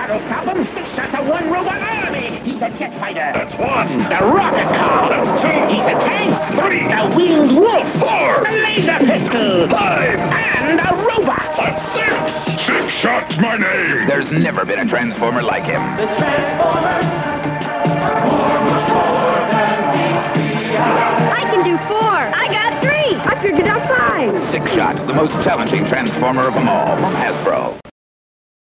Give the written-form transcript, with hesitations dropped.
that'll stop him. Six shots of one robot army. He's a jet fighter. That's one. The rocket car. That's two. He's a tank. Three. The winged wolf. Four. The laser pistol. Five. And a robot. That's six. Six shots my name. There's never been a Transformer like him. The Transformers, more, much more than meets the eye. I can do 4. I got 3. I figured out 5. Six Shot, the most challenging Transformer of them all, from Hasbro.